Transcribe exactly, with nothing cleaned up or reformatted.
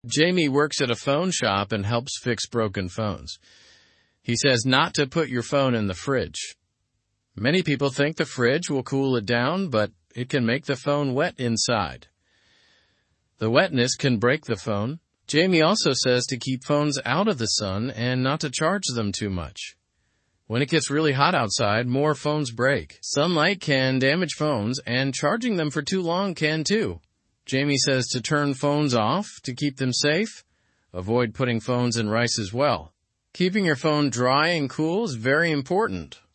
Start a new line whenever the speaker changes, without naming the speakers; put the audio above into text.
Jamie works at a phone shop and helps fix broken phones. He says not to put your phone in the fridge. Many people think the fridge will cool it down, but it can make the phone wet inside. The wetness can break the phone. Jamie also says to keep phones out of the sun and not to charge them too much. When it gets really hot outside, more phones break. Sunlight can damage phones, and charging them for too long can too. Jamie says to turn phones off to keep them safe. Avoid putting phones in rice as well. Keeping your phone dry and cool is very important.